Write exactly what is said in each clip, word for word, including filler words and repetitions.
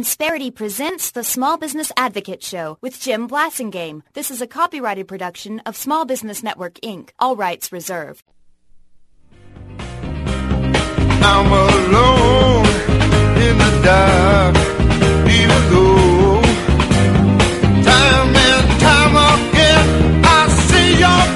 Insperity presents the Small Business Advocate Show with Jim Blasingame. This is a copyrighted production of Small Business Network, Incorporated. All rights reserved. I'm alone in the dark, even though time and time again I see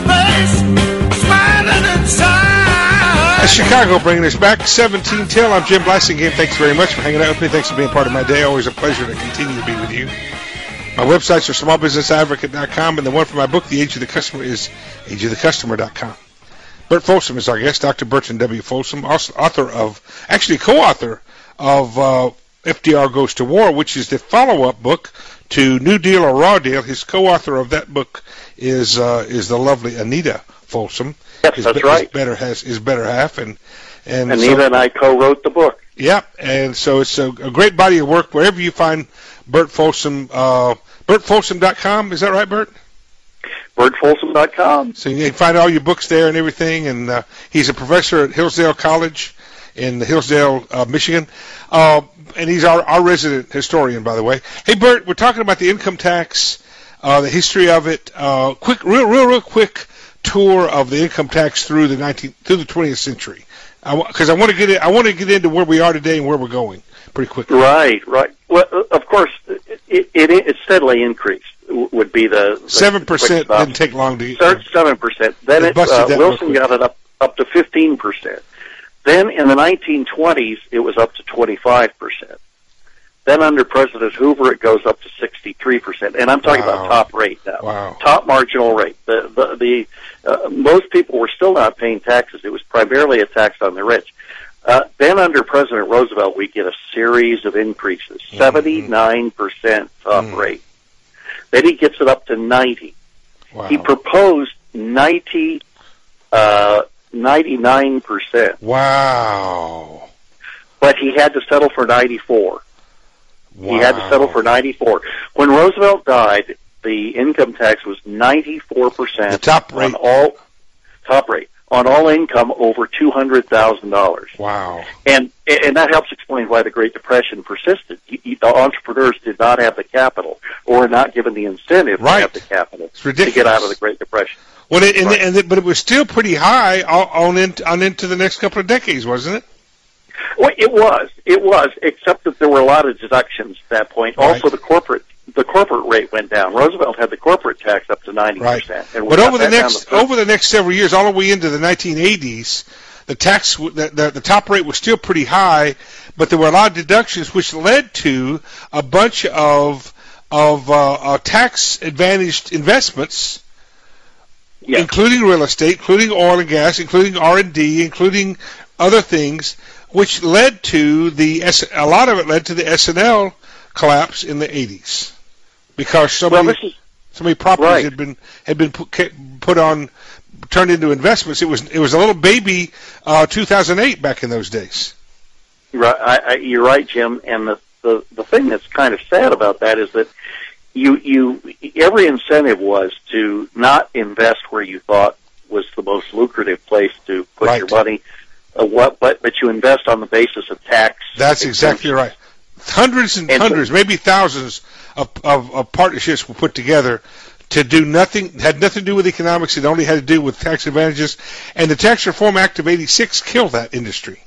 your face smiling inside. That's Chicago bringing us back, seventeen till. I'm Jim Blasingame. Thanks very much for hanging out with me. Thanks for being part of my day. Always a pleasure to continue to be with you. My websites are small business advocate dot com, and the one for my book, The Age of the Customer, is age of the customer dot com. Bert Folsom is our guest, Doctor Bertrand W. Folsom, author of, actually co-author of uh, F D R Goes to War, which is the follow-up book to New Deal or Raw Deal. His co-author of that book is uh, is the lovely Anita Folsom. Yes, his, that's his right. Better has his better half, and and Anita so, and I co-wrote the book. Yeah, and so it's a, a great body of work. Wherever you find Bert Folsom, uh, Bert Folsom dot com, is that right, Bert? Bert Folsom dot com. So you can find all your books there and everything. And uh, he's a professor at Hillsdale College in Hillsdale, uh, Michigan. Uh, and he's our, our resident historian, by the way. Hey, Bert, we're talking about the income tax, uh, the history of it. Uh, quick, real, real, real quick tour of the income tax through the nineteenth, through the twentieth century, because I, I want to get it, I want to get into where we are today and where we're going pretty quickly. Right, right. Well, of course, it it, it steadily increased. Would be the seven percent didn't take long to start seven percent. Then it, uh, Wilson got it up up to fifteen percent. Then in the nineteen twenties, it was up to twenty five percent. Then under President Hoover, it goes up to sixty three percent. And I'm talking wow. about top rate now, wow. top marginal rate. The the, the uh, most people were still not paying taxes. It was primarily a tax on the rich. Uh, then under President Roosevelt, we get a series of increases, seventy nine percent top mm. rate. Then he gets it up to ninety. Wow. He proposed ninety, uh, ninety-nine percent. Wow. But he had to settle for ninety-four. Wow. He had to settle for ninety-four. When Roosevelt died, the income tax was ninety-four percent. The top rate. On all, top rate. On all income over two hundred thousand dollars. Wow. And and that helps explain why the Great Depression persisted. The entrepreneurs did not have the capital, or were not given the incentive right. to have the capital it's ridiculous. to get out of the Great Depression. Well, it, and, right. and it, but it was still pretty high on, on, into, on into the next couple of decades, wasn't it? Well, it was. It was, except that there were a lot of deductions at that point. Right. Also, the corporate the corporate rate went down. Roosevelt had the corporate tax up to ninety percent. Right. But over the next over the next several years, all the way into the nineteen eighties, the tax the, the, the top rate was still pretty high, but there were a lot of deductions, which led to a bunch of of uh, uh, tax advantaged investments, yes. including real estate, including oil and gas, including R and D, including other things, which led to the a lot of it led to the S and L collapse in the eighties. Because so well, many, is, so many properties right. had been had been put, put on, turned into investments. It was it was a little baby uh, two thousand eight back in those days. Right, I, I, you're right, Jim. And the, the the thing that's kind of sad about that is that you you every incentive was to not invest where you thought was the most lucrative place to put right. your money. Uh, what, but but you invest on the basis of tax. That's exactly right. Hundreds and, and hundreds, so, maybe thousands of, of, of partnerships were put together to do nothing, had nothing to do with economics. It only had to do with tax advantages. And the Tax Reform Act of eighty-six killed that industry.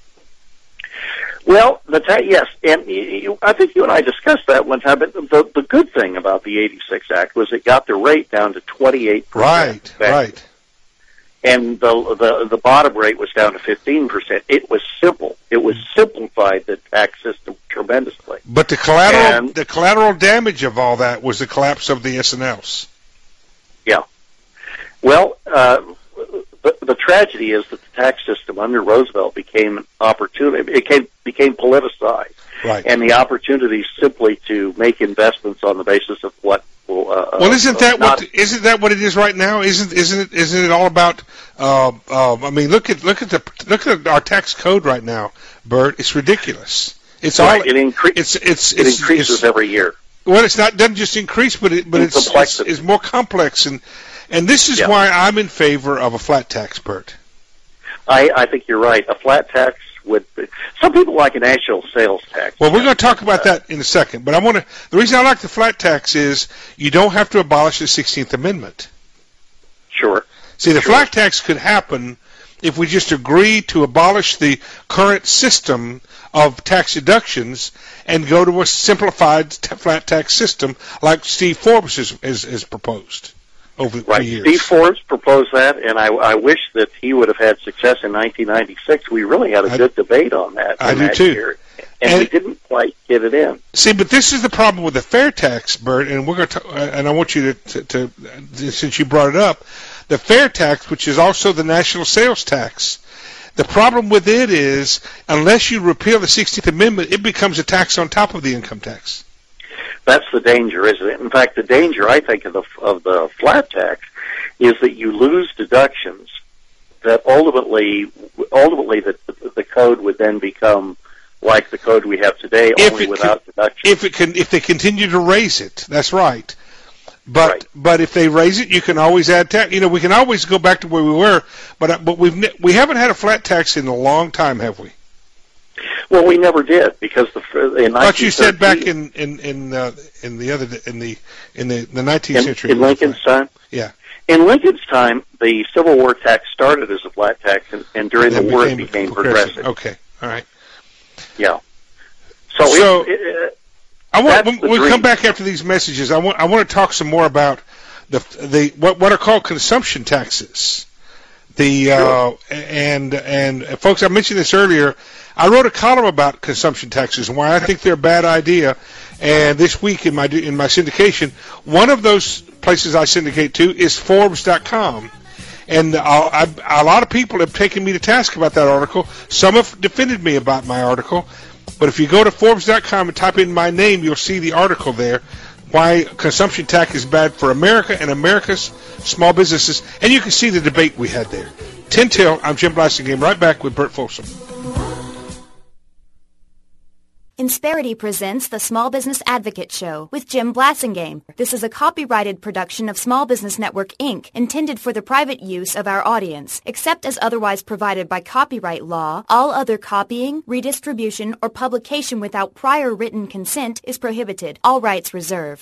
Well, the ta- yes, and you, I think you and I discussed that one time, but the, the good thing about the eighty-six Act was it got the rate down to twenty-eight percent. Right, right. And the, the the bottom rate was down to fifteen percent. It was simple. It was simplified the tax system tremendously. But the collateral and, the collateral damage of all that was the collapse of the S and Ls. Yeah. Well, uh, the, the tragedy is that the tax system under Roosevelt became an opportunity. It became, became politicized. Right. And the opportunity simply to make investments on the basis of what will. Uh, well, isn't that not, what isn't that what it is right now? Isn't isn't it isn't it all about? Uh, uh, I mean, look at look at the look at our tax code right now, Bert. It's ridiculous. It's right, all it, incre- it's, it's, it it's, increases it's, every year. Well, it's not doesn't just increase, but it, but it's it's, it's it's more complex, and and this is yeah. why I'm in favor of a flat tax, Bert. I, I think you're right. A flat tax would. Some people like a national sales tax. Well, we're going to talk about that in a second, but I want to. The reason I like the flat tax is you don't have to abolish the sixteenth Amendment. Sure. See, the sure. flat tax could happen if we just agree to abolish the current system of tax deductions and go to a simplified t- flat tax system like Steve Forbes has, has, has proposed over right. the years. Steve Forbes proposed that, and I, I wish that he would have had success in nineteen ninety-six. We really had a I, good debate on that. I in do that too. Year, and, and we didn't quite get it in. See, but this is the problem with the fair tax, Bert, and we're going to, uh, and I want you to, to, to, since you brought it up, the fair tax, which is also the national sales tax. The problem with it is, unless you repeal the sixteenth Amendment, it becomes a tax on top of the income tax. That's the danger, isn't it? In fact, the danger, I think, of the of the flat tax is that you lose deductions that ultimately, ultimately, the the code would then become like the code we have today, if only it without can, deductions. If it can, if they continue to raise it, that's right. But right. but if they raise it, you can always add tax. You know, we can always go back to where we were. But but we've ne- we haven't had a flat tax in a long time, have we? Well, we never did because the in But you said back in in in, uh, in the other in the in the, the nineteenth in, century in Lincoln's time. Yeah. In Lincoln's time, the Civil War tax started as a flat tax, and, and during And the war became it became progressive. progressive. Okay, all right. Yeah. So, So it, it, I want that's when the we dream. come back after these messages. I want I want to talk some more about the the what what are called consumption taxes. The Sure. uh, and and uh, folks, I mentioned this earlier. I wrote a column about consumption taxes and why I think they're a bad idea. And this week in my in my syndication, one of those places I syndicate to is Forbes dot com. And I, I, a lot of people have taken me to task about that article. Some have defended me about my article. But if you go to Forbes dot com and type in my name, you'll see the article there, why consumption tax is bad for America and America's small businesses. And you can see the debate we had there. ten till, I'm Jim Blasingame, right back with Bert Folsom. Insperity presents the Small Business Advocate Show with Jim Blasingame. This is a copyrighted production of Small Business Network, Incorporated, intended for the private use of our audience. Except as otherwise provided by copyright law, all other copying, redistribution, or publication without prior written consent is prohibited. All rights reserved.